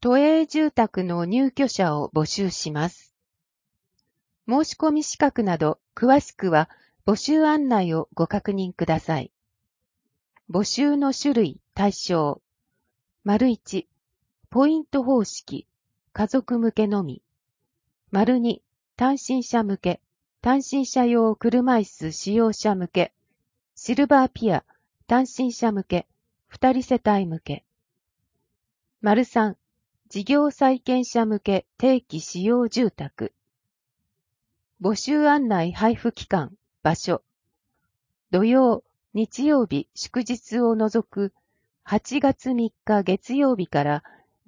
都営住宅の入居者を募集します。申し込み資格など詳しくは募集案内をご確認ください。募集の種類・対象。1、ポイント方式、家族向けのみ。2、単身者向け、単身者用車椅子使用者向け、シルバーピア、単身者向け、2人世帯向け。3、事業再建者向け定期使用住宅。募集案内配布期間、場所。土曜、日曜日、祝日を除く8月3日月曜日から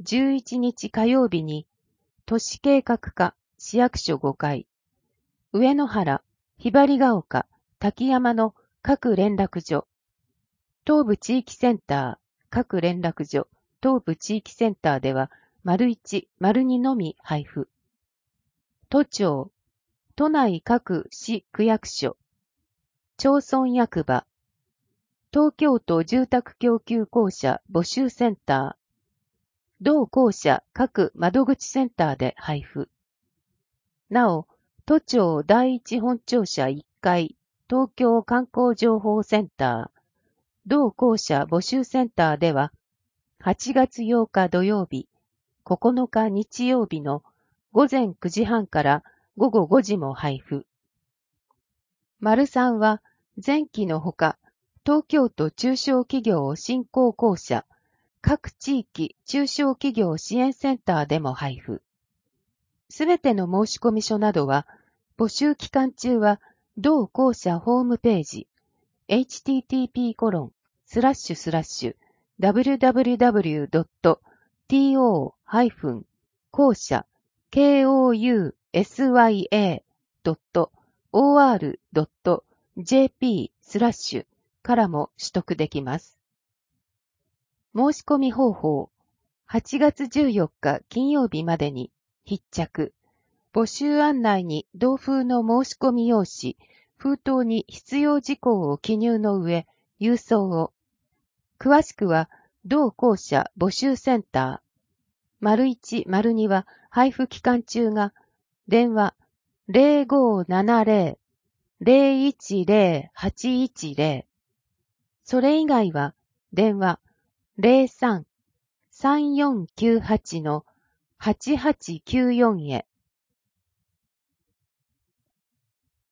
11日火曜日に、都市計画課市役所5階、上野原、ひばりが丘、滝山の各連絡所、東部地域センター、各連絡所、東部地域センターでは、1、2のみ配布。都庁、都内各市区役所、町村役場、東京都住宅供給公社募集センター、同公社各窓口センターで配布。なお、都庁第一本庁舎1階、東京観光情報センター、同公社募集センターでは、8月8日土曜日、9日日曜日の午前9時半から午後5時も配布。3は、前期のほか、東京都中小企業振興公社、各地域中小企業支援センターでも配布。すべての申込書などは、募集期間中は、同公社ホームページ、http://www.too-kousha.or.jp/ からも取得できます。申し込み方法。8月14日金曜日までに必着。募集案内に同封の申し込み用紙、封筒に必要事項を記入の上、郵送を。詳しくは、同公社募集センター。1、2は配布期間中が、電話 0570-010-810。それ以外は、電話 03-3498-8894 へ。